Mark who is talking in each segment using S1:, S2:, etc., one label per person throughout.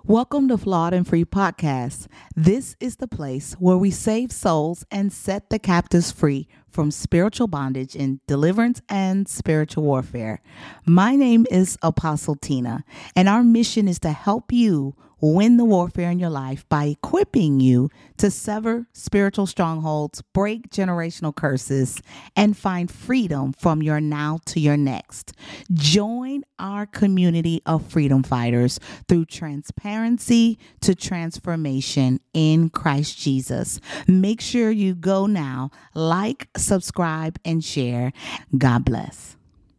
S1: Welcome to Flawed and Free Podcast. This is the place where we save souls and set the captives free from spiritual bondage in deliverance and spiritual warfare. My name is Apostle Tina, and our mission is to help you win the warfare in your life by equipping you to sever spiritual strongholds, break generational curses, and find freedom from your now to your next. Join our community of freedom fighters through transparency to transformation in Christ Jesus. Make sure you go now, like, subscribe, and share. God bless.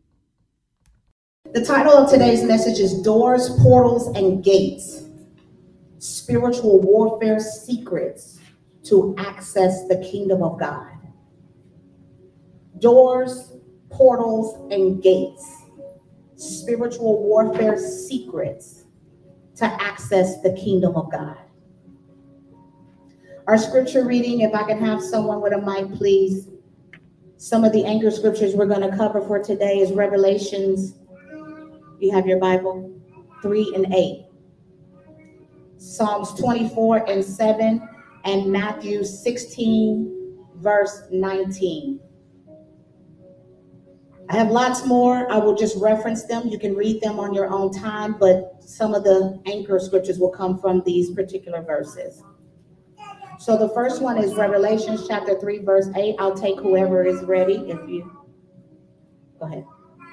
S2: The title of today's message is Doors, Portals, and Gates. Spiritual Warfare Secrets to Access the Kingdom of God. Doors, portals, and gates. Spiritual warfare secrets to access the kingdom of God. Our scripture reading, if I can have someone with a mic, please. Some of the anchor scriptures we're going to cover for today is Revelations, you have your Bible, 3 and 8. Psalms 24:7 and Matthew 16, verse 19. I have lots more. I will just reference them. You can read them on your own time, but some of the anchor scriptures will come from these particular verses. So the first one is Revelations chapter 3, verse 8. I'll take whoever is ready. If you go ahead.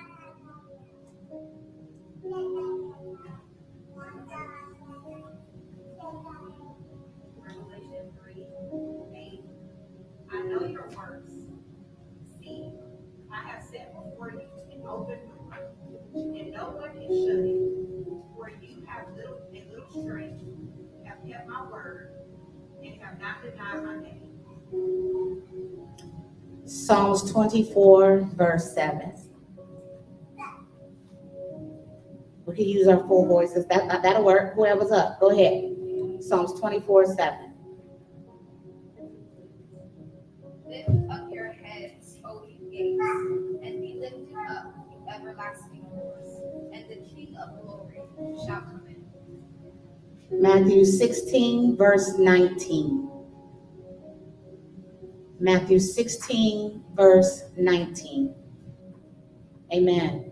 S3: I know your works. See, I have set before you an open door, and no one can shut it. For you have little strength, have kept my word, and have not denied my name.
S2: Psalms 24, verse 7. We can use our full voices. That'll work. Whoever's up, go ahead. Psalms 24:7.
S4: Lift up your heads, O ye gates, and be lifted up, you everlasting doors, and the King of glory shall come in.
S2: Matthew 16, verse 19. Matthew 16, verse 19. Amen.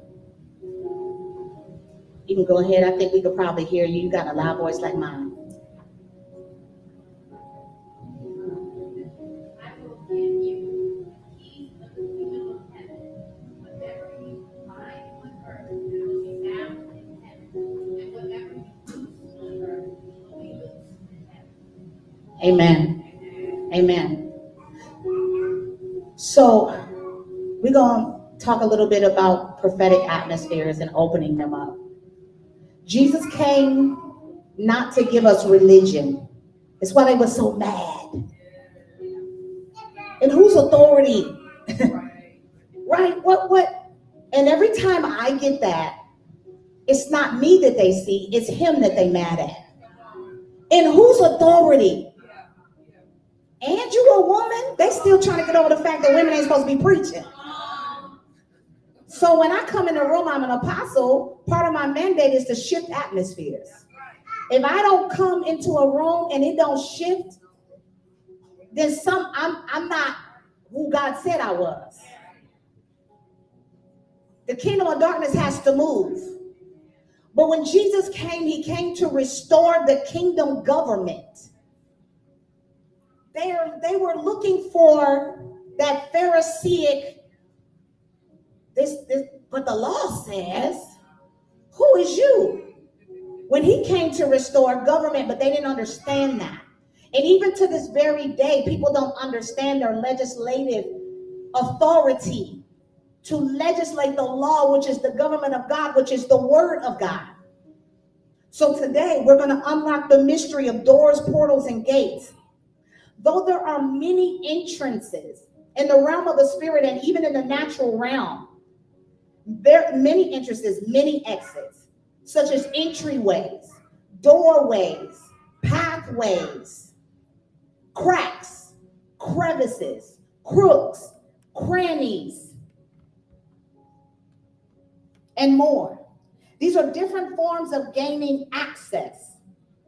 S2: You can go ahead. I think we could probably hear you. You got a loud voice like mine.
S4: I will give you the keys of the kingdom of heaven. Whatever you bind on earth will be bound in heaven, and whatever you loose on earth will be loosed in heaven.
S2: Amen. Amen. So we're going to talk a little bit about prophetic atmospheres and opening them up. Jesus came not to give us religion. It's why they were so mad. And whose authority? Right? What? And every time I get that, it's not me that they see, it's him that they mad at. And whose authority? And you a woman? They still trying to get over the fact that women ain't supposed to be preaching. So when I come in the room, I'm an apostle. Part of my mandate is to shift atmospheres. If I don't come into a room and it don't shift, then I'm not who God said I was. The kingdom of darkness has to move. But when Jesus came, he came to restore the kingdom government. They were looking for that Pharisaic, this, but the law says, who is you? When he came to restore government, but they didn't understand that. And even to this very day, people don't understand their legislative authority to legislate the law, which is the government of God, which is the word of God. So today, we're going to unlock the mystery of doors, portals, and gates. Though there are many entrances in the realm of the spirit and even in the natural realm, there are many entrances, many exits, such as entryways, doorways, pathways, cracks, crevices, crooks, crannies, and more. These are different forms of gaining access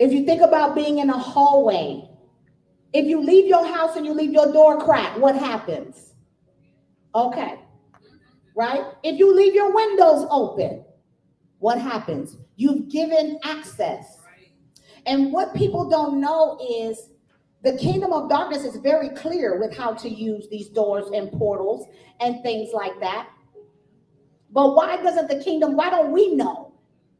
S2: If you think about being in a hallway, if you leave your house and you leave your door cracked, what happens? Okay, right? If you leave your windows open, what happens? You've given access. And what people don't know is the kingdom of darkness is very clear with how to use these doors and portals and things like that. But why don't we know?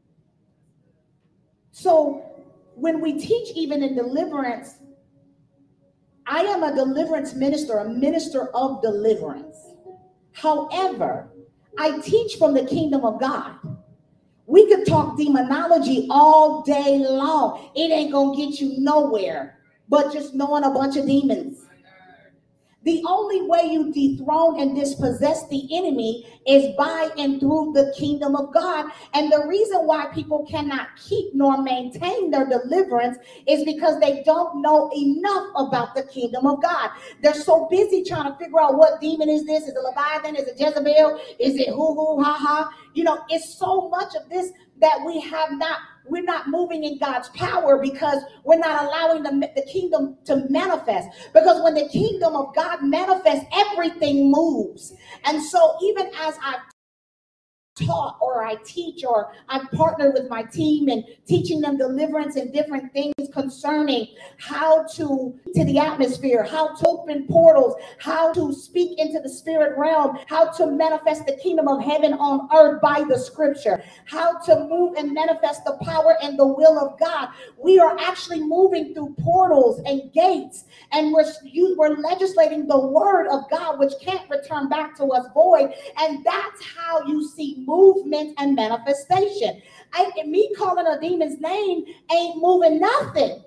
S2: So when we teach even in deliverance, I am a deliverance minister, a minister of deliverance. However, I teach from the kingdom of God. We could talk demonology all day long. It ain't gonna get you nowhere but just knowing a bunch of demons. The only way you dethrone and dispossess the enemy is by and through the kingdom of God. And the reason why people cannot keep nor maintain their deliverance is because they don't know enough about the kingdom of God. They're so busy trying to figure out what demon is this? Is it Leviathan? Is it Jezebel? Is it hoo-hoo, ha-ha? You know, it's so much of this that we're not moving in God's power because we're not allowing the kingdom to manifest. Because when the kingdom of God manifests, everything moves. And so even as I've taught or I teach or I've partnered with my team and teaching them deliverance and different things concerning how to the atmosphere, how to open portals, how to speak into the spirit realm, how to manifest the kingdom of heaven on earth by the scripture, how to move and manifest the power and the will of God. We are actually moving through portals and gates, and we're legislating the word of God, which can't return back to us void. And that's how you see movement and manifestation. Me calling a demon's name ain't moving nothing.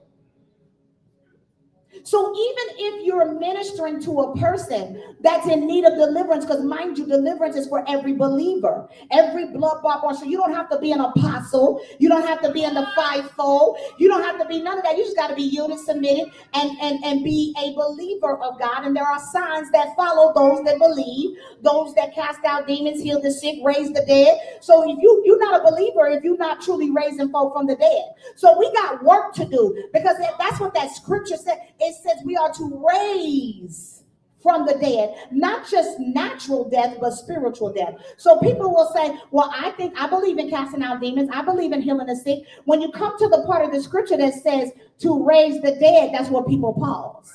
S2: So even if you're ministering to a person that's in need of deliverance, because mind you, deliverance is for every believer, every blood bought. So you don't have to be an apostle. You don't have to be in the fivefold. You don't have to be none of that. You just got to be yielded, submitted, and be a believer of God. And there are signs that follow those that believe, those that cast out demons, heal the sick, raise the dead. So if you're not a believer, if you're not truly raising folk from the dead. So we got work to do, because that's what that scripture said. It says we are to raise from the dead, not just natural death, but spiritual death. So people will say, well, I believe in casting out demons. I believe in healing the sick. When you come to the part of the scripture that says to raise the dead, that's where people pause.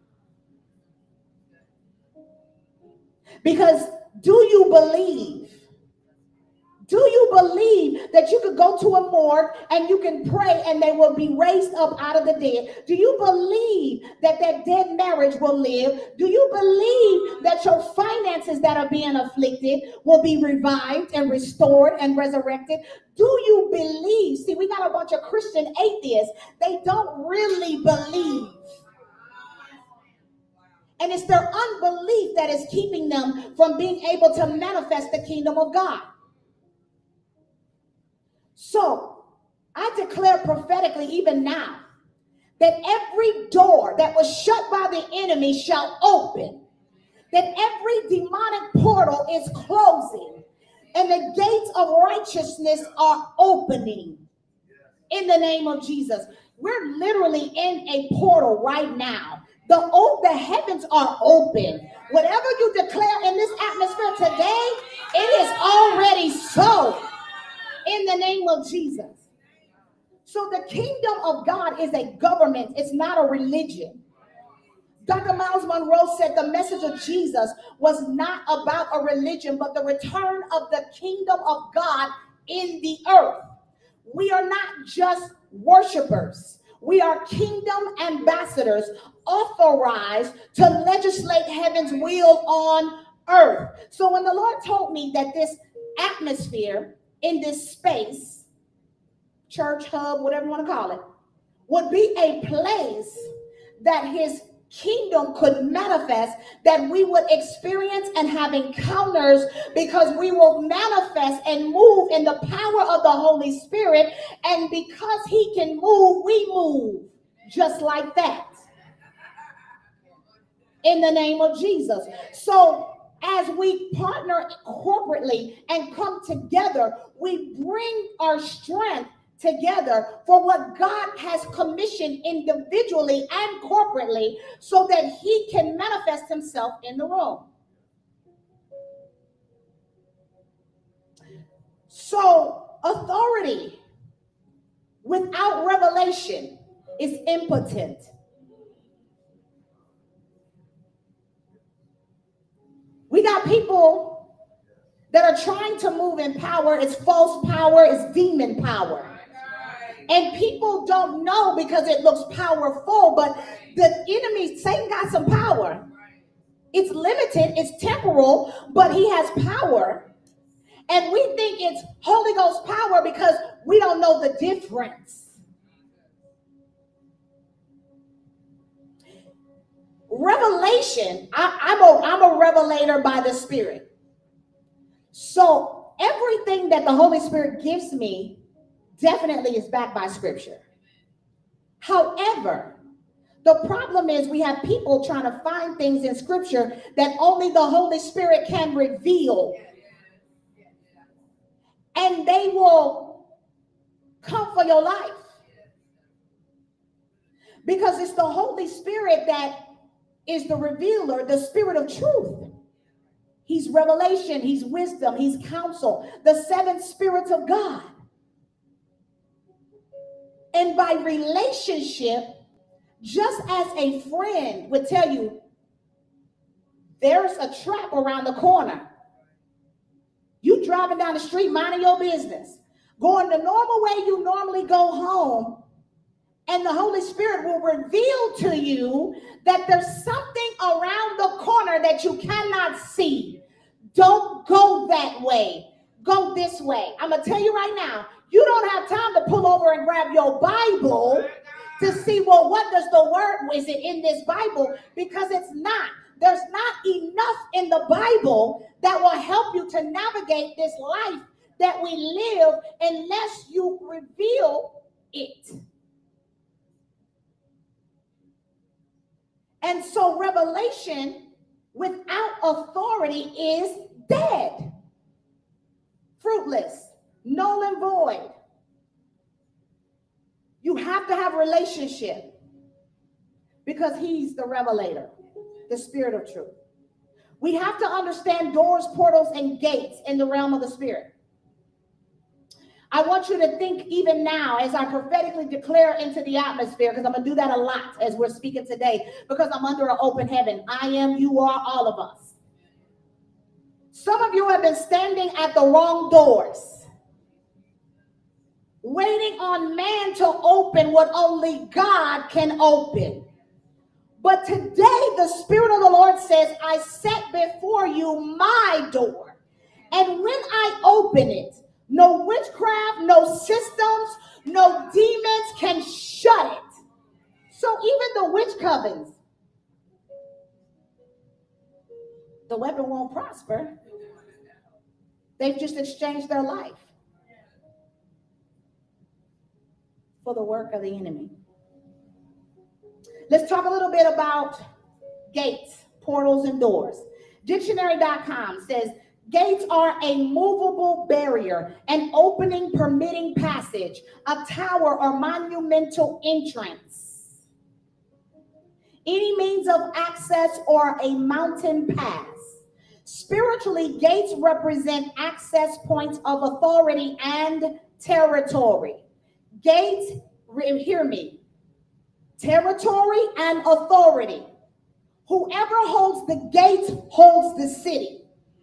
S2: Because do you believe that you could go to a morgue and you can pray and they will be raised up out of the dead? Do you believe that that dead marriage will live? Do you believe that your finances that are being afflicted will be revived and restored and resurrected? Do you believe? See, we got a bunch of Christian atheists. They don't really believe. And it's their unbelief that is keeping them from being able to manifest the kingdom of God. So I declare prophetically even now that every door that was shut by the enemy shall open, that every demonic portal is closing, and the gates of righteousness are opening in the name of Jesus. We're literally in a portal right now. The heavens are open. Whatever you declare in this atmosphere today, it is already so. In the name of Jesus. So the kingdom of God is a government. It's not a religion. Dr. Miles Monroe said the message of Jesus was not about a religion, but the return of the kingdom of God in the earth. We are not just worshipers. We are kingdom ambassadors authorized to legislate heaven's will on earth. So when the Lord told me that this atmosphere in this space, church hub, whatever you want to call it, would be a place that his kingdom could manifest, that we would experience and have encounters, because we will manifest and move in the power of the Holy Spirit. And because he can move, we move just like that. In the name of Jesus. So as we partner corporately and come together, we bring our strength together for what God has commissioned individually and corporately so that he can manifest himself in the room. So authority without revelation is impotent. We got people that are trying to move in power. It's false power, it's demon power. And people don't know because it looks powerful, but the enemy, Satan, got some power. It's limited, it's temporal, but he has power. And we think it's Holy Ghost power because we don't know the difference. Revelation, I'm a revelator by the Spirit. So everything that the Holy Spirit gives me definitely is backed by Scripture. However, the problem is we have people trying to find things in Scripture that only the Holy Spirit can reveal. And they will come for your life. Because it's the Holy Spirit that is the revealer, the Spirit of truth. He's revelation, he's wisdom, he's counsel, the seven spirits of God. And by relationship, just as a friend would tell you, there's a trap around the corner. You driving down the street, minding your business, going the normal way you normally go home, and the Holy Spirit will reveal to you that there's something around the corner that you cannot see. Don't go that way. Go this way. I'm going to tell you right now, you don't have time to pull over and grab your Bible to see, well, what does the word, is it in this Bible? Because it's not. There's not enough in the Bible that will help you to navigate this life that we live unless you reveal it. And so revelation without authority is dead, fruitless, null and void. You have to have a relationship because he's the revelator, the Spirit of truth. We have to understand doors, portals, and gates in the realm of the Spirit. I want you to think even now as I prophetically declare into the atmosphere, because I'm going to do that a lot as we're speaking today, because I'm under an open heaven. I am, you are, all of us. Some of you have been standing at the wrong doors, waiting on man to open what only God can open. But today the Spirit of the Lord says, I set before you my door. And when I open it, no witchcraft, no systems, no demons can shut it. So even the witch covens, the weapon won't prosper. They've just exchanged their life for the work of the enemy. Let's talk a little bit about gates, portals, and doors. Dictionary.com says, gates are a movable barrier, an opening permitting passage, a tower or monumental entrance, any means of access or a mountain pass. Spiritually, gates represent access points of authority and territory. Gates, hear me, territory and authority. Whoever holds the gates holds the city.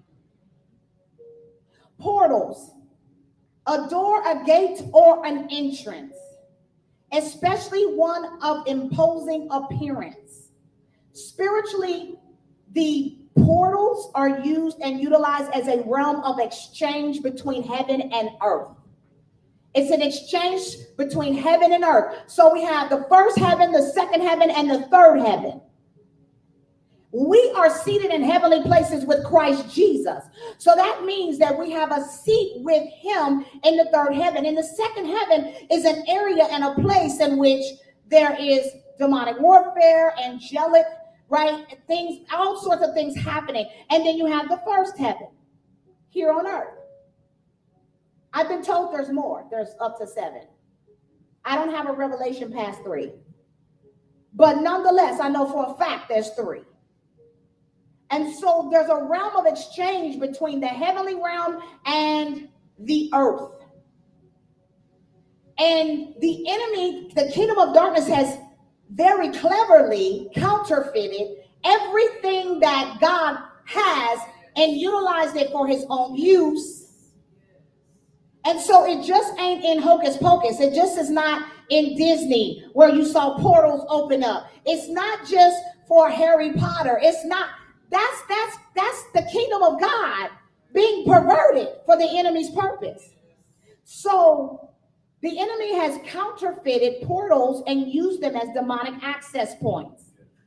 S2: Portals, a door, a gate, or an entrance, especially one of imposing appearance. Spiritually, the portals are used and utilized as a realm of exchange between heaven and earth. It's an exchange between heaven and earth. So we have the first heaven, the second heaven, and the third heaven. We are seated in heavenly places with Christ Jesus. So that means that we have a seat with him in the third heaven. In the second heaven is an area and a place in which there is demonic warfare, angelic, right? Things, all sorts of things happening. And then you have the first heaven here on earth. I've been told there's more. There's up to 7. I don't have a revelation past 3. But nonetheless, I know for a fact there's 3. And so there's a realm of exchange between the heavenly realm and the earth. And the enemy, the kingdom of darkness, has very cleverly counterfeited everything that God has and utilized it for his own use. And so it just ain't in Hocus Pocus. It just is not in Disney where you saw portals open up. It's not just for Harry Potter. It's not. That's the kingdom of God being perverted for the enemy's purpose. So the enemy has counterfeited portals and used them as demonic access points.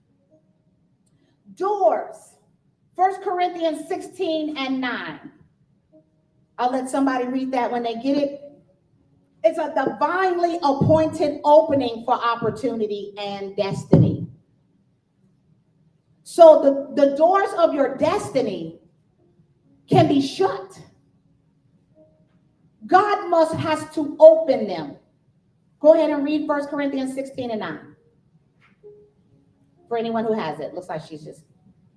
S2: Doors. 1 Corinthians 16 and 9. I'll let somebody read that when they get it. It's a divinely appointed opening for opportunity and destiny. So the doors of your destiny can be shut. God has to open them. Go ahead and read 1 Corinthians 16 and 9. For anyone who has it. Looks like she's just.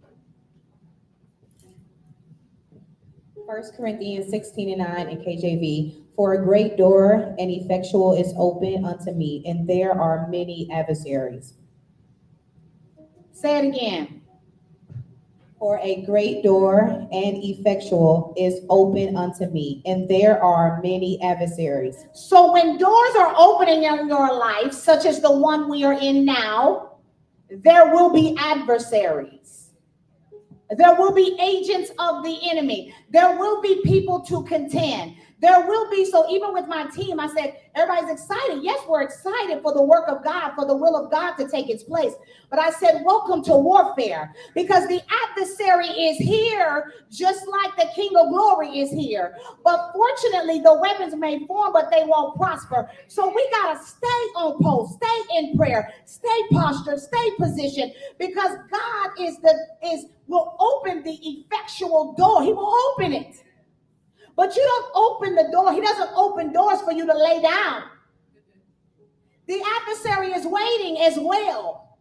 S5: 1 Corinthians 16 and 9 in KJV. For a great door and effectual is open unto me, and there are many adversaries.
S2: Say it again.
S5: For a great door and effectual is open unto me, and there are many adversaries.
S2: So when doors are opening in your life, such as the one we are in now, there will be adversaries. There will be agents of the enemy. There will be people to contend. There will be, so even with my team, I said, everybody's excited. Yes, we're excited for the work of God, for the will of God to take its place. But I said, welcome to warfare, because the adversary is here, just like the King of Glory is here. But fortunately, the weapons may form, but they won't prosper. So we got to stay on post, stay in prayer, stay postured, stay positioned, because God will open the effectual door. He will open it. But you don't open the door. He doesn't open doors for you to lay down. The adversary is waiting as well.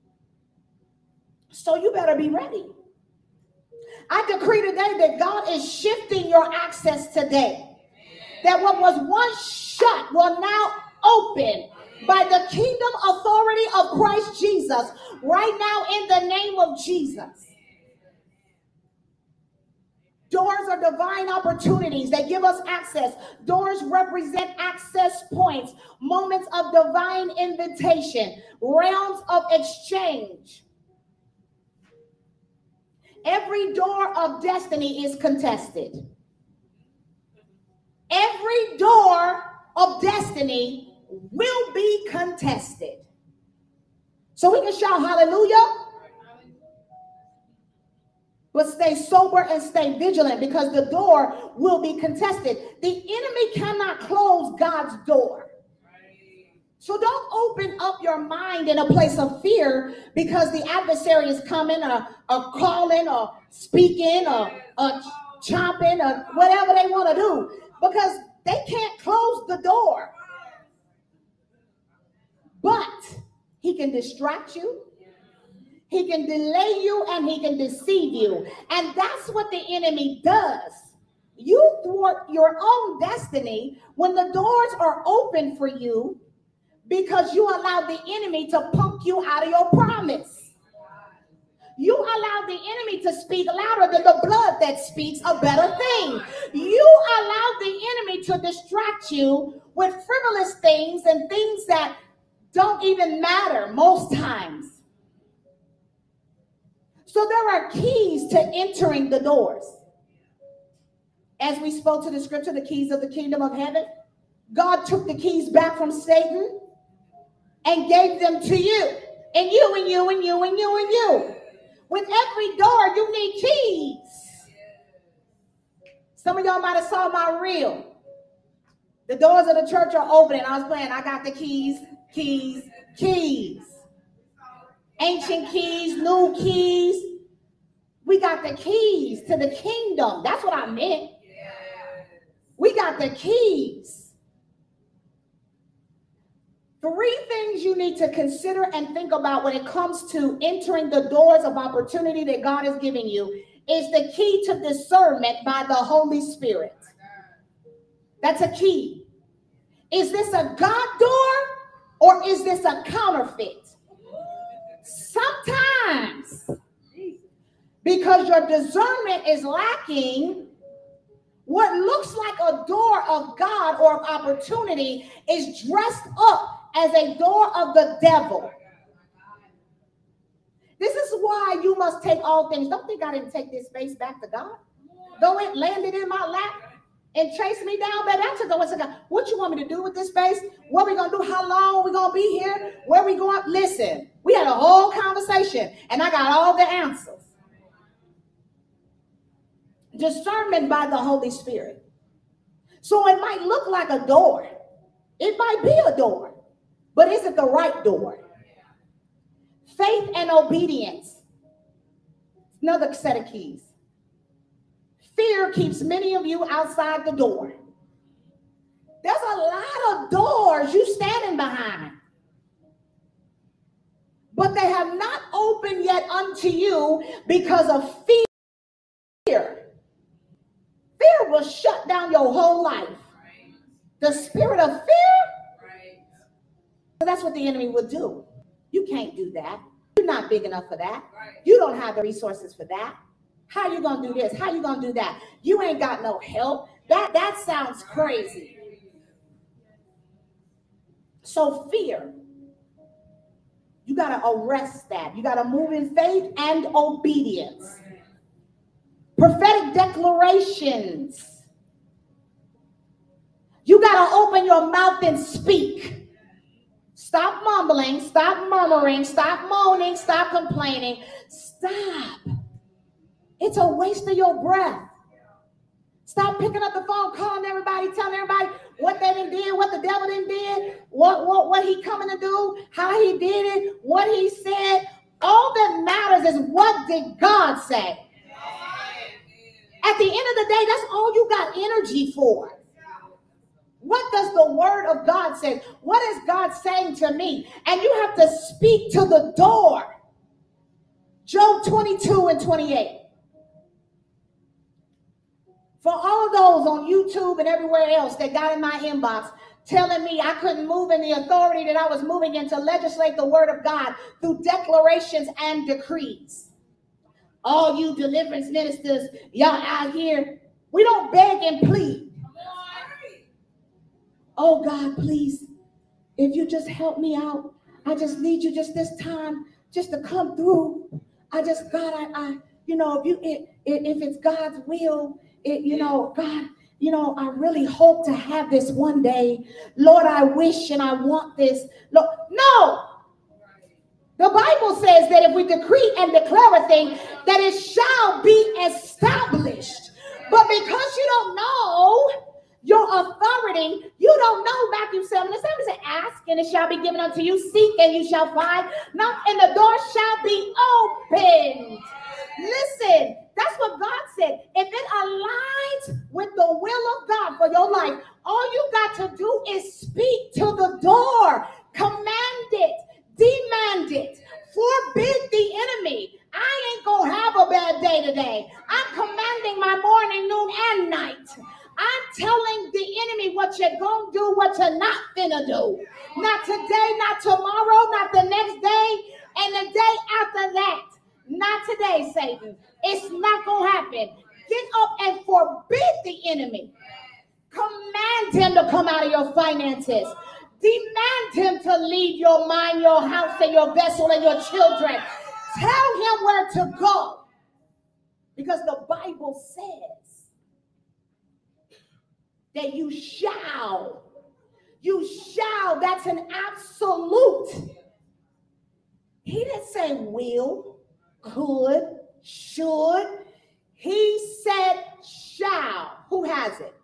S2: So you better be ready. I decree today that God is shifting your access today. That what was once shut will now open by the kingdom authority of Christ Jesus right now in the name of Jesus. Doors are divine opportunities. They give us access. Doors represent access points, moments of divine invitation, realms of exchange. Every door of destiny is contested. Every door of destiny will be contested. So we can shout hallelujah. But stay sober and stay vigilant, because the door will be contested. The enemy cannot close God's door. So don't open up your mind in a place of fear because the adversary is coming or calling or speaking or chopping or whatever they want to do, because they can't close the door. But he can distract you. He can delay you and he can deceive you. And that's what the enemy does. You thwart your own destiny when the doors are open for you because you allow the enemy to punk you out of your promise. You allow the enemy to speak louder than the blood that speaks a better thing. You allow the enemy to distract you with frivolous things and things that don't even matter most times. So there are keys to entering the doors. As we spoke to the scripture, the keys of the kingdom of heaven, God took the keys back from Satan and gave them to you. And you, and you, and you, and you, and you. With every door, you need keys. Some of y'all might have saw my reel. The doors of the church are open, and I was playing, I got the keys, keys, keys. Ancient keys, new keys. We got the keys to the kingdom. That's what I meant. We got the keys. you need to consider and think about when it comes to entering the doors of opportunity that God is giving you is the key to discernment by the Holy Spirit. That's a key. Is this a God door or is this a counterfeit? Sometimes, because your discernment is lacking, what looks like a door of God or of opportunity is dressed up as a door of the devil. This is why you must take all things. Don't think I didn't take this space back to God. Though it landed in my lap and chased me down, baby, I took it to God. What you want me to do with this space? What we going to do? How long we going to be here? Where we going? Listen, we had a whole conversation and I got all the answers. Discernment by the Holy Spirit. So it might look like a door. It might be a door, but is it the right door? Faith and obedience. Another set of keys. Fear keeps many of you outside the door. There's a lot of doors you standing behind, but they have not opened yet unto you because of fear. Fear will shut down your whole life. The spirit of fear. So that's what the enemy will do. You can't do that. You're not big enough for that. You don't have the resources for that. How you gonna do this? How you gonna do that? You ain't got no help. That sounds crazy. So fear, you gotta arrest that. You gotta move in faith and obedience. Prophetic declarations. You gotta open your mouth and speak. Stop mumbling, stop murmuring, stop moaning, stop complaining. Stop. It's a waste of your breath. Stop picking up the phone, calling everybody, telling everybody what they done did, what the devil done did, what he coming to do, how he did it, what he said. All that matters is what did God say. At the end of the day, that's all you got energy for. What does the word of God say? What is God saying to me? And you have to speak to the door. Job 22 and 28. For all those on YouTube and everywhere else that got in my inbox telling me I couldn't move in the authority that I was moving in to legislate the word of God through declarations and decrees. All you deliverance ministers, y'all out here, we don't beg and plead. Oh God, please, if you just help me out, I just need you just this time, just to come through. God, I if it's God's will, God, I really hope to have this one day. Lord, I wish and I want this. Lord, no. The Bible says that if we decree and declare a thing, that it shall be established. But because you don't know your authority, you don't know Matthew 7 and 7 says, ask and it shall be given unto you, seek and you shall find, knock and the door shall be opened. Listen, that's what God said. If it aligns with the will of God for your life, all you got to do is speak to the door, command it, demand it, forbid the enemy. I ain't gonna have a bad day today. I'm commanding my morning, noon, and night. I'm telling the enemy what you're gonna do, what you're not finna do. Not today, not tomorrow, not the next day, and the day after that. Not today, Satan. It's not gonna happen. Get up and forbid the enemy. Command him to come out of your finances. Demand him to leave your mind, your house, and your vessel, and your children. Tell him where to go. Because the Bible says that you shall, that's an absolute. He didn't say will, could, should. He said shall. Who has it?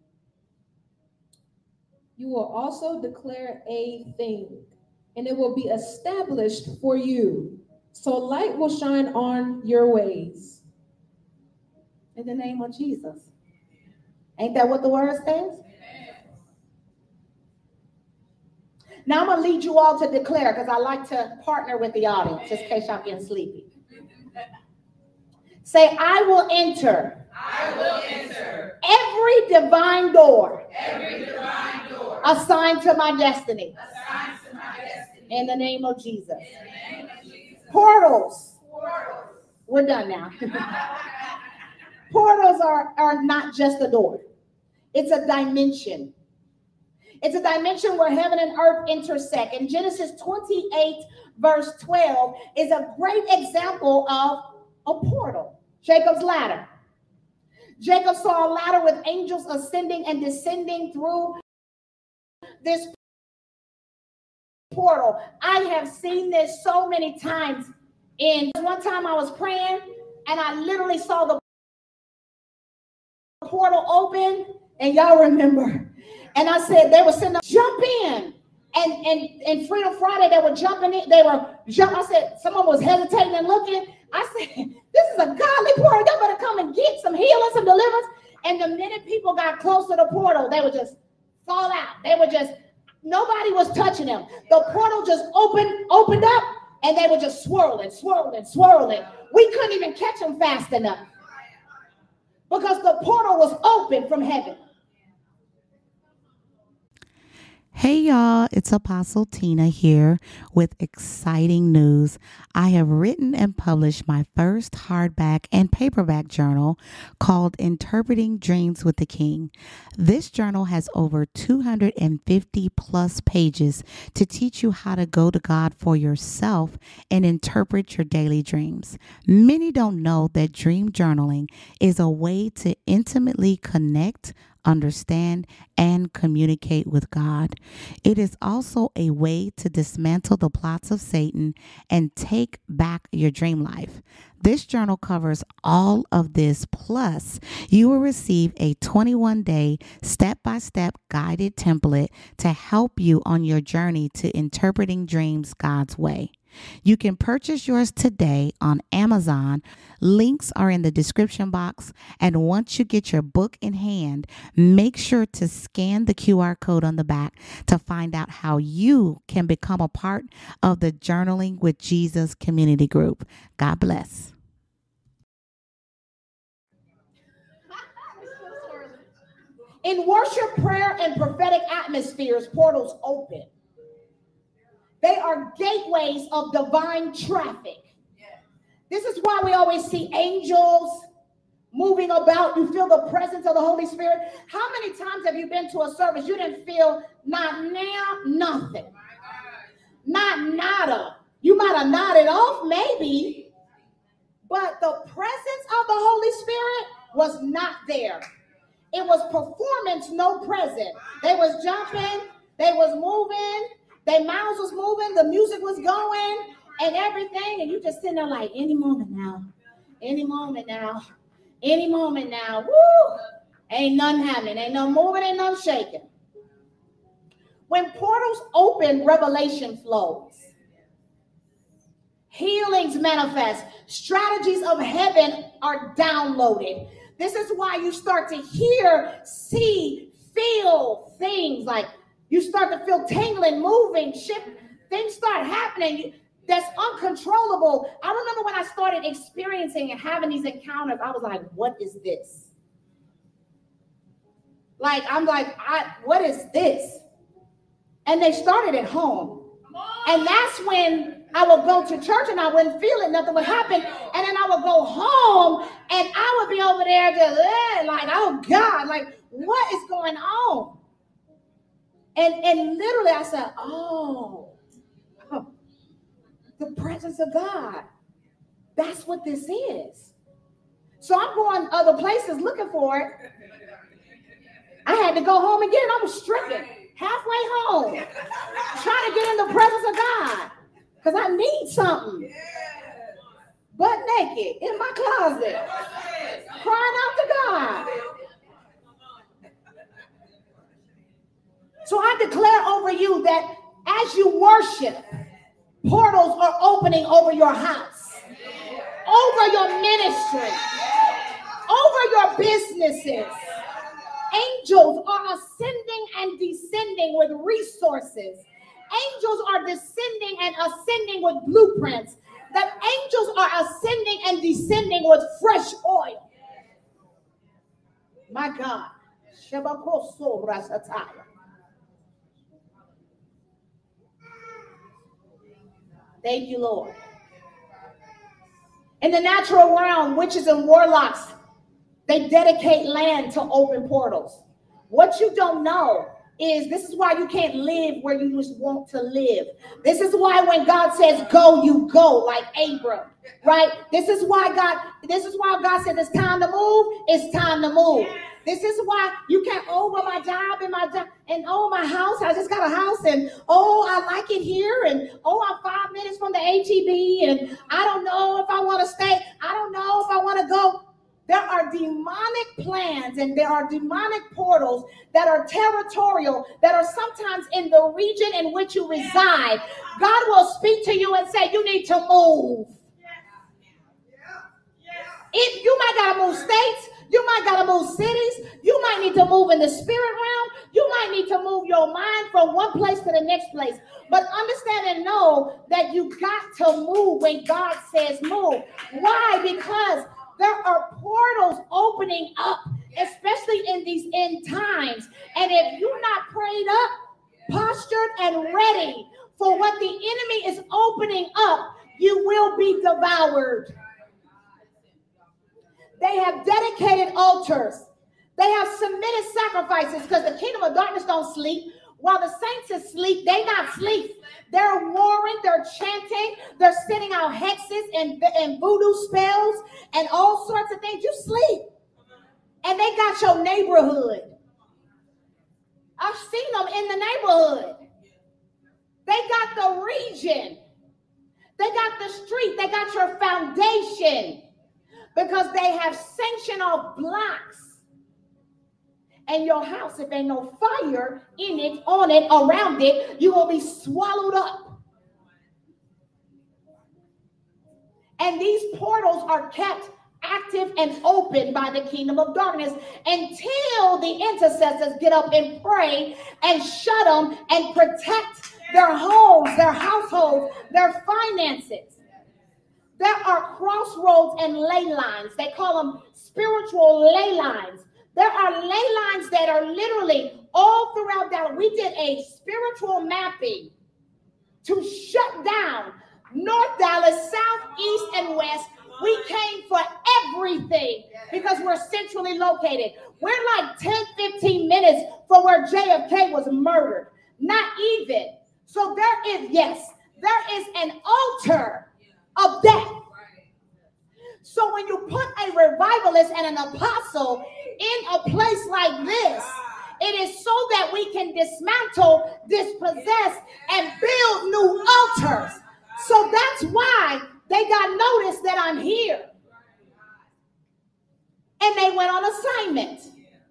S5: You will also declare a thing, and it will be established for you. So light will shine on your ways.
S2: In the name of Jesus. Ain't that what the word says? Now I'm going to lead you all to declare, because I like to partner with the audience, just in case y'all getting sleepy. Say, I will enter.
S3: I will enter
S2: Every divine door.
S3: every divine door
S2: Assigned to my destiny.
S3: assigned to my destiny.
S2: In the name of Jesus.
S3: In the name of Jesus.
S2: Portals.
S3: Portals.
S2: We're done now. Portals are not just a door. It's a dimension. It's a dimension where heaven and earth intersect. And Genesis 28, verse 12 is a great example of a portal. Jacob's ladder. Jacob saw a ladder with angels ascending and descending through this portal. I have seen this so many times. One time I was praying and I literally saw the portal open, and y'all remember. And I said, they were sitting up, jump in. And Freedom Friday, they were jumping in. I said, someone was hesitating and looking. I said, this is a godly portal. Y'all better come and get some healing, some deliverance. And the minute people got close to the portal, they would just fall out. Nobody was touching them. The portal just opened up, and they were just swirling. We couldn't even catch them fast enough because the portal was open from heaven.
S1: Hey y'all, it's Apostle Tina here with exciting news. I have written and published my first hardback and paperback journal called Interpreting Dreams with the King. This journal has over 250 plus pages to teach you how to go to God for yourself and interpret your daily dreams. Many don't know that dream journaling is a way to intimately connect, understand, and communicate with God. It is also a way to dismantle the plots of Satan and take back your dream life. This journal covers all of this, plus you will receive a 21-day step-by-step guided template to help you on your journey to interpreting dreams God's way. You can purchase yours today on Amazon. Links are in the description box. And once you get your book in hand, make sure to scan the QR code on the back to find out how you can become a part of the Journaling with Jesus community group. God bless.
S2: In worship, prayer, and prophetic atmospheres, portals open. They are gateways of divine traffic. This is why we always see angels moving about. You feel the presence of the Holy Spirit. How many times have you been to a service you didn't feel not now, nothing? Not nada. You might have nodded off maybe, but the presence of the Holy Spirit was not there. It was performance, no present. They was jumping, they was moving, their mouths was moving, the music was going and everything. And you just sitting there like, any moment now, any moment now, any moment now. Woo! Ain't nothing happening. Ain't no moving, ain't no shaking. When portals open, revelation flows. Healings manifest. Strategies of heaven are downloaded. This is why you start to hear, see, feel things like you start to feel tingling, moving, shift. Things start happening that's uncontrollable. I remember when I started experiencing and having these encounters, I was like, what is this? Like, I'm like, what is this? And they started at home. And that's when I would go to church and I wouldn't feel it. Nothing would happen. And then I would go home and I would be over there just like, oh God, like what is going on? And literally I said, oh, the presence of God. That's what this is. So I'm going other places looking for it. I had to go home again. I was stricken halfway home, trying to get in the presence of God because I need something. Butt naked in my closet, crying out to God. So I declare over you that as you worship, portals are opening over your house, over your ministry, over your businesses. Angels are ascending and descending with resources angels are descending and ascending with blueprints. That angels are ascending and descending with fresh oil. My God. Thank you, Lord. In the natural realm, witches and warlocks, they dedicate land to open portals. What you don't know is this is why you can't live where you just want to live. This is why when God says go, you go, like Abram, right? This is why God said it's time to move, it's time to move. This is why you can't, oh, well, my job and oh, my house, I just got a house, and oh, I like it here, and oh, I'm 5 minutes from the HEB, and I don't know if I want to stay, I don't know if I want to go. There are demonic plans and there are demonic portals that are territorial, that are sometimes in the region in which you reside. God will speak to you and say, you need to move. If you might got to move states, you might got to move cities, you might need to move in the spirit realm, you might need to move your mind from one place to the next place. But understand and know that you got to move when God says move. Why? Because there are portals opening up, especially in these end times. And if you're not prayed up, postured, and ready for what the enemy is opening up, you will be devoured. They have dedicated altars. They have submitted sacrifices, because the kingdom of darkness don't sleep. While the saints is asleep, they not sleep. They're warring, they're chanting, they're sending out hexes and voodoo spells and all sorts of things. You sleep. And they got your neighborhood. I've seen them in the neighborhood. They got the region. They got the street. They got your foundation, because they have sanctioned off blocks. And your house, if ain't no fire in it, on it, around it, you will be swallowed up. And these portals are kept active and open by the kingdom of darkness until the intercessors get up and pray and shut them and protect their homes, their households, their finances. There are crossroads and ley lines. They call them spiritual ley lines. There are ley lines that are literally all throughout Dallas. We did a spiritual mapping to shut down North Dallas, South, East, and West. We came for everything because we're centrally located. We're like 10, 15 minutes from where JFK was murdered. Not even. So there is an altar of death. So when you put a revivalist and an apostle in a place like this, it is so that we can dismantle, dispossess, and build new altars. So that's why they got notice that I'm here. And they went on assignment.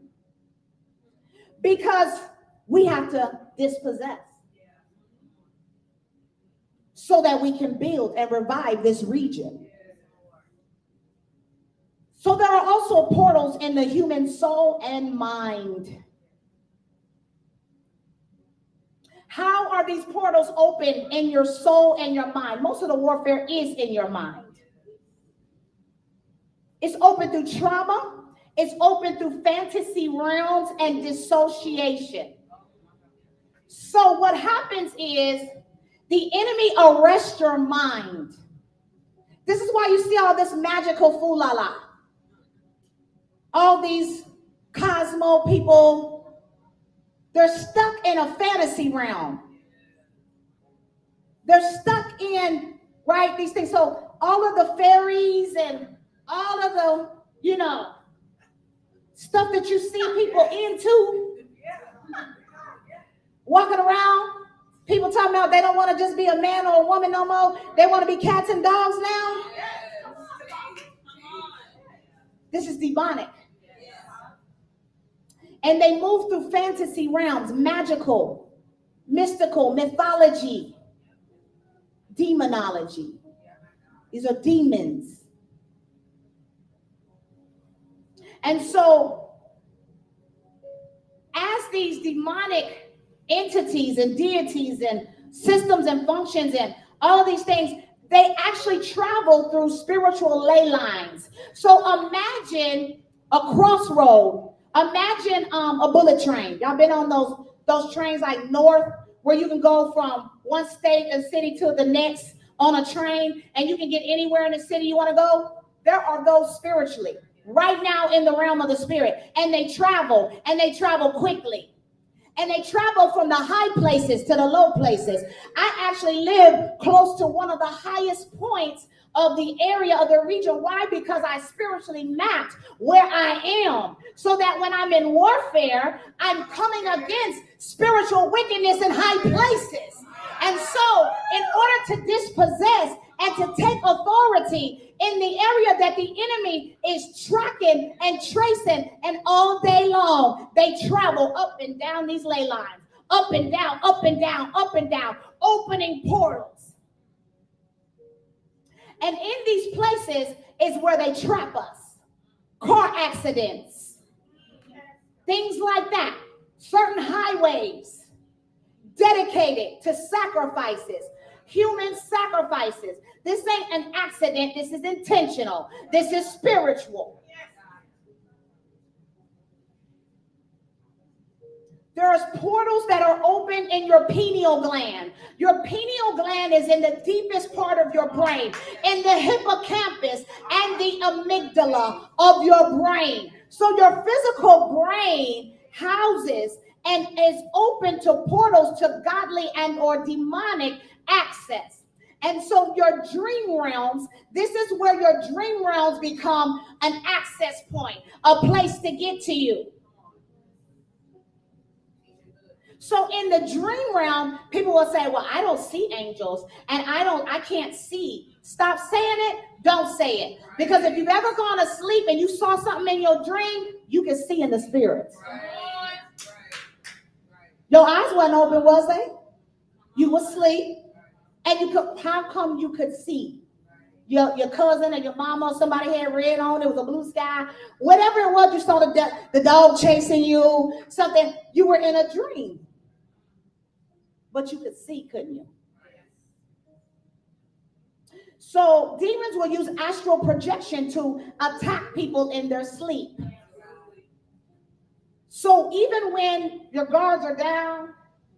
S2: Because we have to dispossess. So that we can build and revive this region. So there are also portals in the human soul and mind. How are these portals open in your soul and your mind? Most of the warfare is in your mind. It's open through trauma. It's open through fantasy realms and dissociation. So what happens is the enemy arrests your mind. This is why you see all this magical foolala. All these Cosmo people, they're stuck in a fantasy realm. They're stuck in, right, these things. So all of the fairies and all of the, stuff that you see people into, walking around, people talking about they don't want to just be a man or a woman no more. They want to be cats and dogs now. This is demonic. And they move through fantasy realms, magical, mystical, mythology, demonology. These are demons. And so, as these demonic entities and deities and systems and functions and all of these things, they actually travel through spiritual ley lines. So imagine a crossroad. Imagine a bullet train. Y'all been on those trains like north, where you can go from one state and city to the next on a train, and you can get anywhere in the city you want to go? There are those spiritually right now in the realm of the spirit, and they travel quickly. And they travel from the high places to the low places. I actually live close to one of the highest points of the area of the region. Why? Because I spiritually mapped where I am, so that when I'm in warfare, I'm coming against spiritual wickedness in high places. And so in order to dispossess and to take authority in the area that the enemy is tracking and tracing, and all day long, they travel up and down these ley lines, up and down, up and down, up and down, opening portals. And in these places is where they trap us. Car accidents, things like that, certain highways dedicated to sacrifices, human sacrifices. This ain't an accident. This is intentional. This is spiritual. There's portals that are open in your pineal gland. Your pineal gland is in the deepest part of your brain, in the hippocampus and the amygdala of your brain. So your physical brain houses and is open to portals to godly and or demonic access. And so your dream realms, this is where your dream realms become an access point, a place to get to you. So in the dream realm, people will say, well, I don't see angels and I can't see. Stop saying it. Don't say it. Because if you've ever gone to sleep and you saw something in your dream, you can see in the spirit. Your eyes weren't open, was they? You were asleep. And you could, how come you could see? Your cousin or your mama or somebody had red on, it was a blue sky. Whatever it was, you saw the dog chasing you, something, you were in a dream. But you could see, couldn't you? So demons will use astral projection to attack people in their sleep. So even when your guards are down,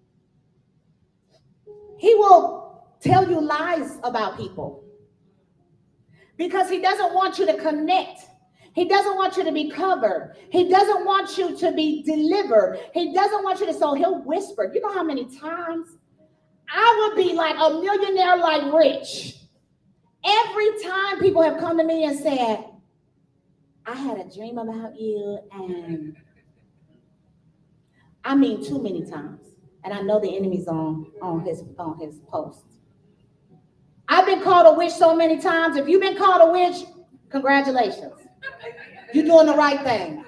S2: he will tell you lies about people, because he doesn't want you to connect. He doesn't want you to be covered. He doesn't want you to be delivered. He doesn't want you to, so he'll whisper. You know how many times I would be like a millionaire, like rich. Every time people have come to me and said, I had a dream about you, and I mean too many times. And I know the enemy's on his post. I've been called a witch so many times. If you've been called a witch, congratulations. You're doing the right thing.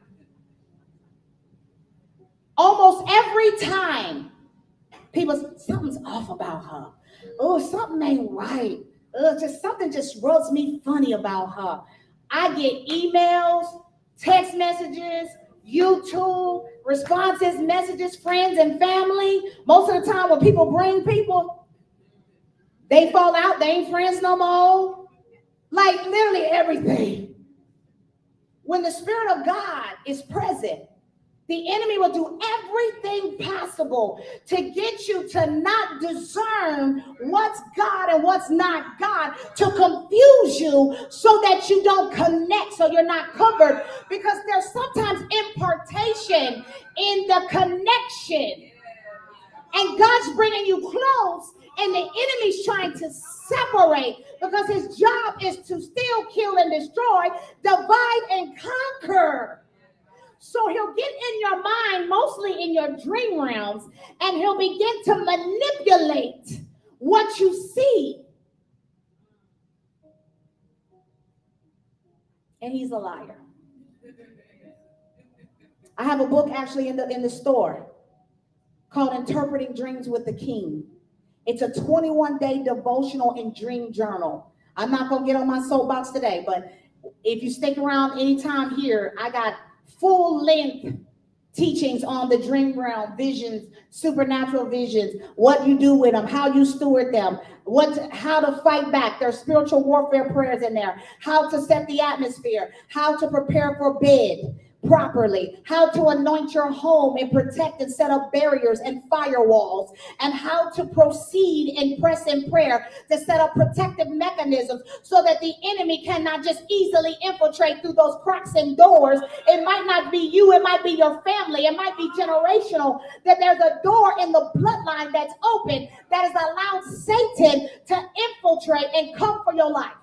S2: Almost every time, people, something's off about her. Oh, something ain't right. Something just rubs me funny about her. I get emails, text messages, YouTube responses, messages, friends and family. Most of the time when people bring people, they fall out, they ain't friends no more. Like literally everything. When the Spirit of God is present, the enemy will do everything possible to get you to not discern what's God and what's not God, to confuse you so that you don't connect, so you're not covered. Because there's sometimes impartation in the connection. And God's bringing you close, and the enemy's trying to separate, because his job is to steal, kill, and destroy, divide, and conquer. So he'll get in your mind, mostly in your dream realms, and he'll begin to manipulate what you see. And he's a liar. I have a book actually in the store called Interpreting Dreams with the King. It's a 21-day devotional and dream journal. I'm not going to get on my soapbox today, but if you stick around anytime here, I got full-length teachings on the dream realm, visions, supernatural visions, what you do with them, how you steward them, how to fight back. There's spiritual warfare prayers in there, how to set the atmosphere, how to prepare for bed properly, how to anoint your home and protect and set up barriers and firewalls, and how to proceed and press in prayer to set up protective mechanisms so that the enemy cannot just easily infiltrate through those cracks and doors. It might not be you, it might be your family, it might be generational, that there's a door in the bloodline that's open that has allowed Satan to infiltrate and come for your life.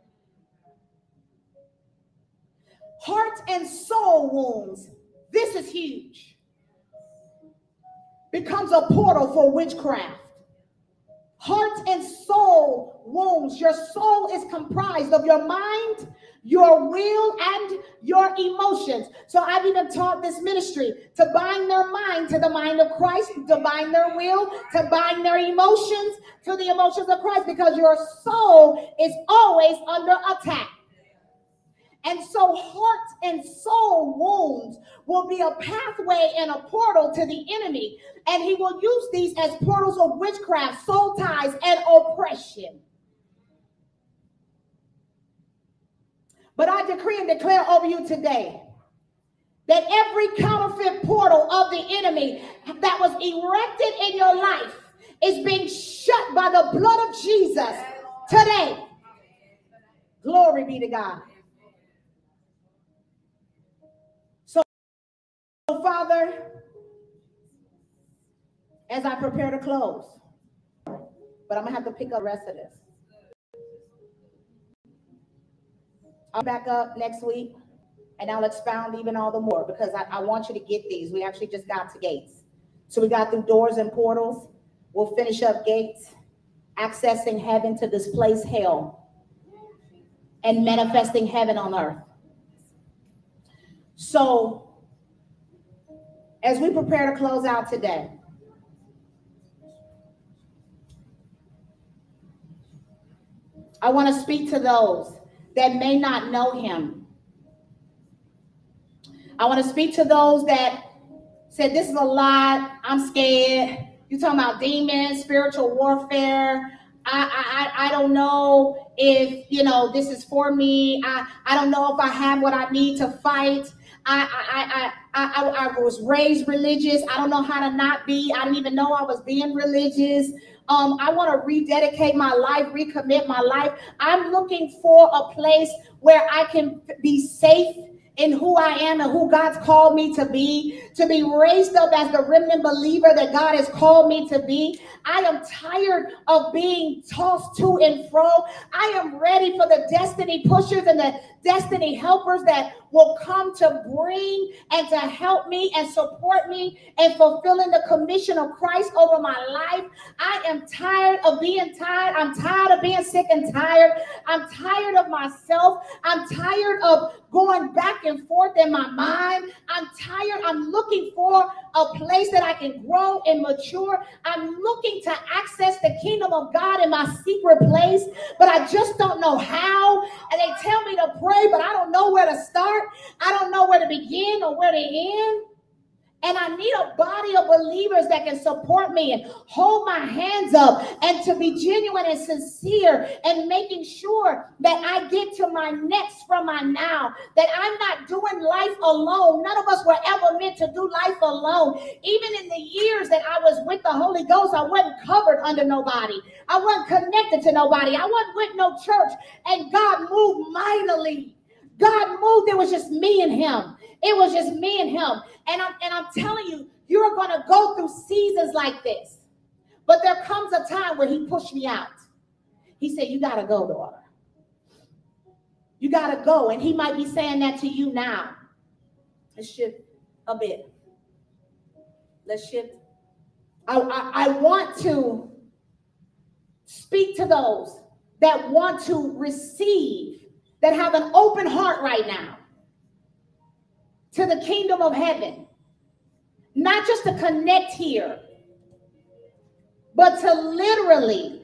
S2: Heart and soul wounds, this is huge, becomes a portal for witchcraft. Heart and soul wounds, your soul is comprised of your mind, your will, and your emotions. So I've even taught this ministry to bind their mind to the mind of Christ, to bind their will, to bind their emotions to the emotions of Christ, because your soul is always under attack. And so heart and soul wounds will be a pathway and a portal to the enemy. And he will use these as portals of witchcraft, soul ties, and oppression. But I decree and declare over you today that every counterfeit portal of the enemy that was erected in your life is being shut by the blood of Jesus today. Glory be to God. Father, as I prepare to close, but I'm gonna have to pick up the rest of this. I'll back up next week and I'll expound even all the more, because I want you to get these. We actually just got to gates. So we got through doors and portals. We'll finish up gates, accessing heaven to displace hell and manifesting heaven on earth. So as we prepare to close out today, I want to speak to those that may not know him. I want to speak to those that said, this is a lot, I'm scared. You're talking about demons, spiritual warfare. I don't know if, this is for me. I don't know if I have what I need to fight. I was raised religious. I don't know how to not be. I didn't even know I was being religious. I want to rededicate my life, recommit my life. I'm looking for a place where I can be safe in who I am and who God's called me to be raised up as the remnant believer that God has called me to be. I am tired of being tossed to and fro. I am ready for the destiny pushers and the destiny helpers that will come to bring and to help me and support me in fulfilling the commission of Christ over my life. I am tired of being tired. I'm tired of being sick and tired. I'm tired of myself. I'm tired of going back and forth in my mind. I'm tired. I'm looking for a place that I can grow and mature. I'm looking to access the kingdom of God in my secret place, but I just don't know how. And they tell me to pray, but I don't know where to start. I don't know where to begin or where to end. And I need a body of believers that can support me and hold my hands up and to be genuine and sincere and making sure that I get to my next from my now, that I'm not doing life alone. None of us were ever meant to do life alone. Even in the years that I was with the Holy Ghost, I wasn't covered under nobody. I wasn't connected to nobody. I wasn't with no church. And God moved mightily. God moved. It was just me and him. It was just me and him. And I'm telling you, you're going to go through seasons like this. But there comes a time where he pushed me out. He said, you got to go, daughter. You got to go. And he might be saying that to you now. Let's shift a bit. Let's shift. I want to speak to those that want to receive, that have an open heart right now to the kingdom of heaven. Not just to connect here, but to literally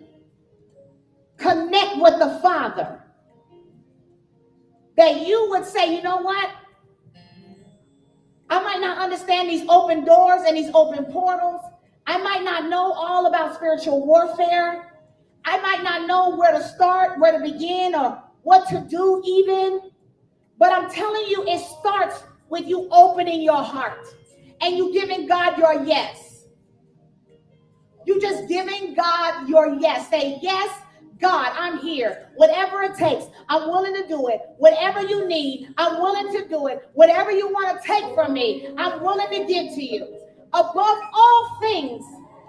S2: connect with the Father. That you would say, you know what? I might not understand these open doors and these open portals. I might not know all about spiritual warfare. I might not know where to start, where to begin, or what to do even. But I'm telling you, it starts with you opening your heart and you giving God your yes. You just giving God your yes. Say, yes, God, I'm here. Whatever it takes, I'm willing to do it. Whatever you need, I'm willing to do it. Whatever you want to take from me, I'm willing to give to you. Above all things,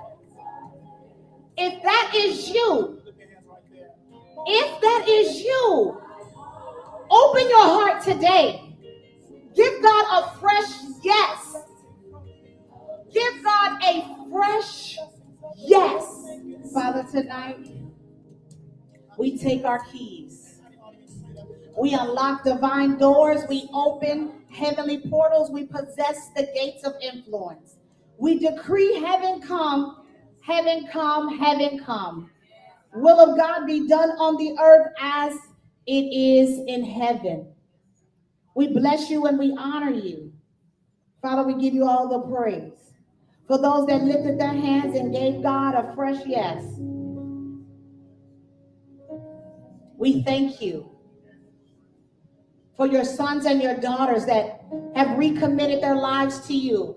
S2: if that is you, open your heart today. Give God a fresh yes. Give God a fresh yes. Father, tonight, we take our keys. We unlock divine doors. We open heavenly portals. We possess the gates of influence. We decree heaven come, heaven come, heaven come. Will of God be done on the earth as it is in heaven. We bless you and we honor you. Father, we give you all the praise. For those that lifted their hands and gave God a fresh yes, we thank you for your sons and your daughters that have recommitted their lives to you.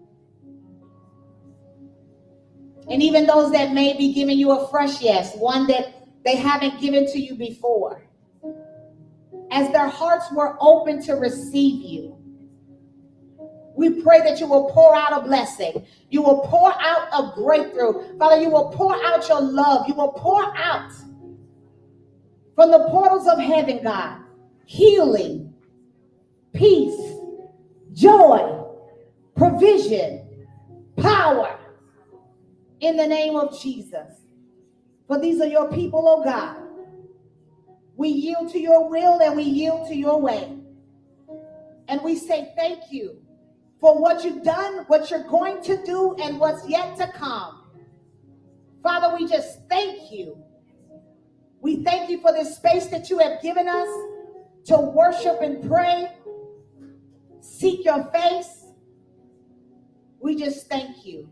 S2: And even those that may be giving you a fresh yes, one that they haven't given to you before. As their hearts were open to receive you, we pray that you will pour out a blessing. You will pour out a breakthrough. Father, you will pour out your love. You will pour out from the portals of heaven, God, healing, peace, joy, provision, power, in the name of Jesus. For these are your people, oh God. We yield to your will and we yield to your way. And we say thank you for what you've done, what you're going to do, and what's yet to come. Father, we just thank you. We thank you for this space that you have given us to worship and pray, seek your face. We just thank you.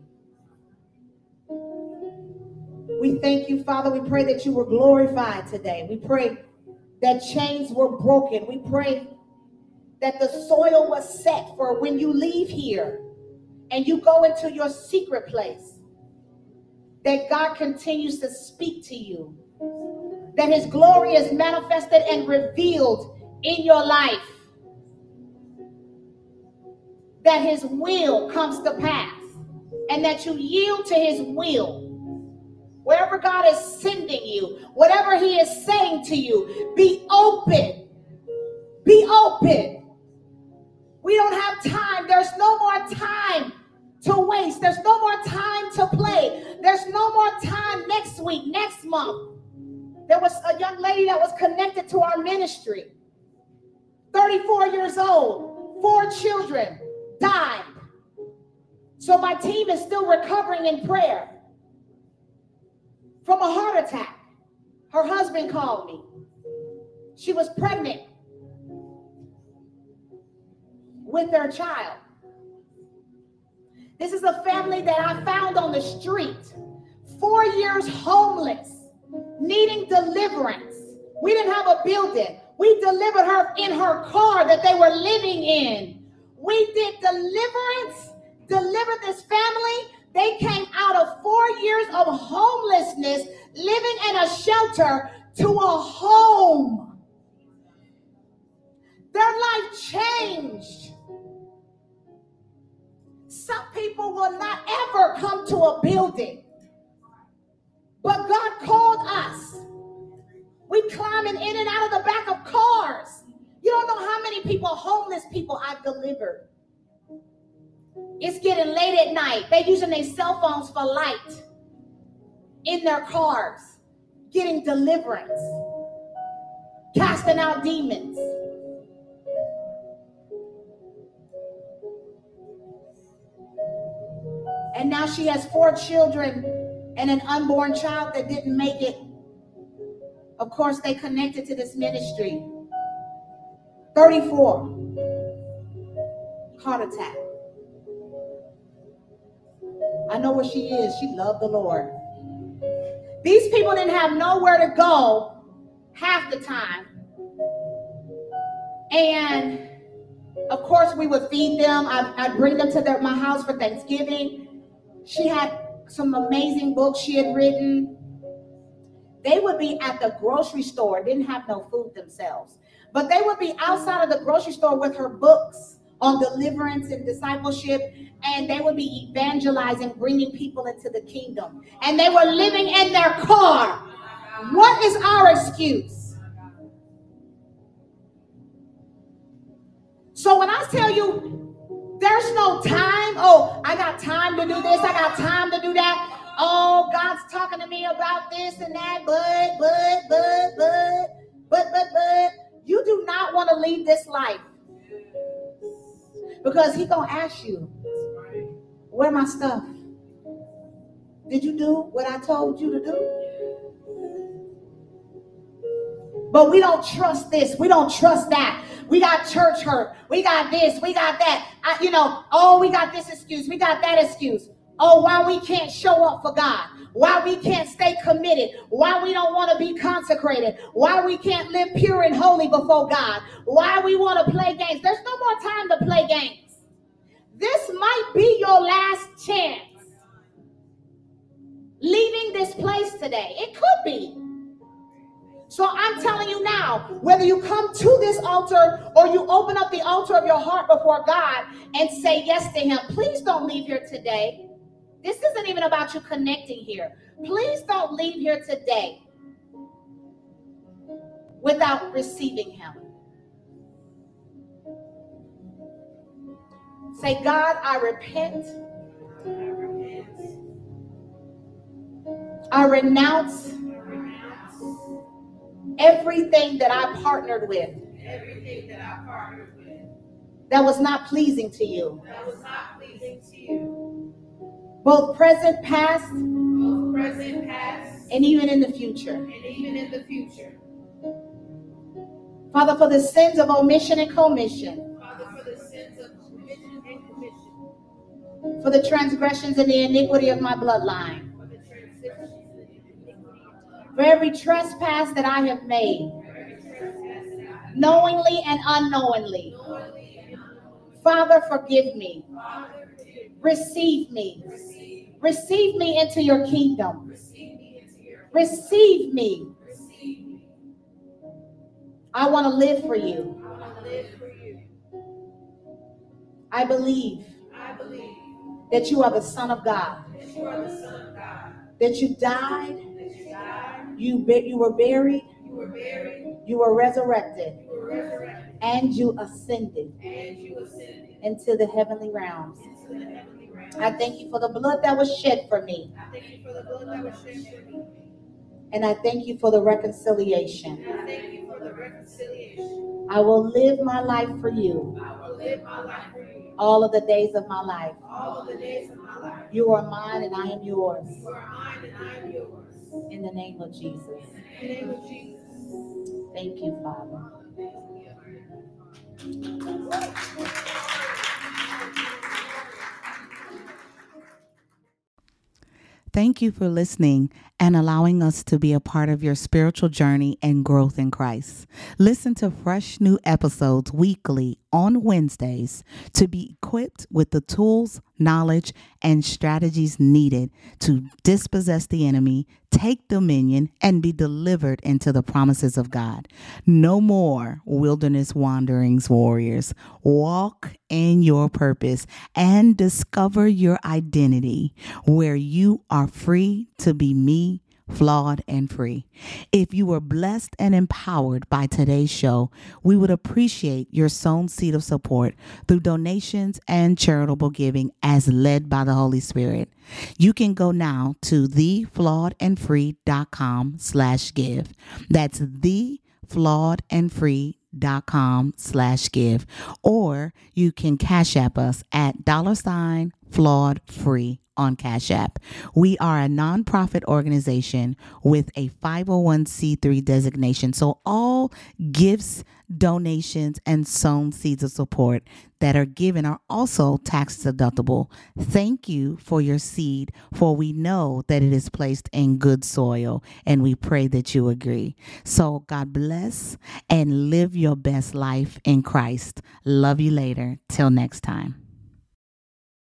S2: We thank you, Father. We pray that you were glorified today. We pray that chains were broken. We pray that the soil was set for when you leave here and you go into your secret place, that God continues to speak to you, that his glory is manifested and revealed in your life, that his will comes to pass, and that you yield to his will. Wherever God is sending you, whatever he is saying to you, be open. Be open. We don't have time. There's no more time to waste. There's no more time to play. There's no more time next week, next month. There was a young lady that was connected to our ministry, 34 years old, 4 children, died. So my team is still recovering in prayer from a heart attack. Her husband called me. She was pregnant with their child. This is a family that I found on the street, 4 years homeless, needing deliverance. We didn't have a building. We delivered her in her car that they were living in. We did deliverance, delivered this family. They came out of 4 years of homelessness, living in a shelter, to a home. Their life changed. Some people will not ever come to a building, but God called us. We climbing in and out of the back of cars. You don't know how many people, homeless people, I've delivered. It's getting late at night. They're using their cell phones for light in their cars, getting deliverance, casting out demons. And now she has 4 children and an unborn child that didn't make it. Of course, they connected to this ministry. 34. Heart attack. I know where she is. She loved the Lord. These people didn't have nowhere to go half the time. And of course, we would feed them. I'd bring them to my house for Thanksgiving. She had some amazing books she had written. They would be at the grocery store, didn't have no food themselves, but they would be outside of the grocery store with her books on deliverance and discipleship, and they would be evangelizing, bringing people into the kingdom. And they were living in their car. What is our excuse? So when I tell you there's no time, oh, I got time to do this, I got time to do that. Oh, God's talking to me about this and that, but you do not want to leave this life. Because He's going to ask you, where my stuff? Did you do what I told you to do? But we don't trust this. We don't trust that. We got church hurt. We got this. We got that. Oh, we got this excuse. We got that excuse. Oh, why we can't show up for God. Why we can't stay committed. Why we don't want to be consecrated. Why we can't live pure and holy before God. Why we want to play games. There's no more time to play games. This might be your last chance. Leaving this place today. It could be. So I'm telling you now, whether you come to this altar or you open up the altar of your heart before God and say yes to Him, please don't leave here today. This isn't even about you connecting here. Please don't leave here today without receiving Him. Say, God, I repent. I renounce everything that I partnered with. That was not pleasing to you. Both present, past, and even in the future. Father, for the sins of omission and commission. For the transgressions and the iniquity of my bloodline. For every trespass that I have made, knowingly and unknowingly. Father, forgive me. Receive me. Receive me into your kingdom. Receive me. I want to live for you. I believe that you are the Son of God. That you died. You were buried. You were resurrected. And you ascended into the heavenly realms. I thank you for the blood that was shed for me. And I thank you for the reconciliation. I will live my life for you. All of the days of my life. You are mine and I am yours. In the name of Jesus. Thank you, Father.
S1: Thank you for listening and allowing us to be a part of your spiritual journey and growth in Christ. Listen to fresh new episodes weekly on Wednesdays to be equipped with the tools, knowledge, and strategies needed to dispossess the enemy, take dominion, and be delivered into the promises of God. No more wilderness wanderings, warriors. Walk in your purpose and discover your identity where you are free to be me, flawed and free. If you were blessed and empowered by today's show, we would appreciate your sown seed of support through donations and charitable giving as led by the Holy Spirit. You can go now to theflawedandfree.com/give. That's theflawedandfree.com/give, or you can cash app us at Flawed Free on Cash App. We are a nonprofit organization with a 501c3 designation. So all gifts, donations, and sown seeds of support that are given are also tax deductible. Thank you for your seed, for we know that it is placed in good soil, and we pray that you agree. So God bless and live your best life in Christ. Love you later. Till next time.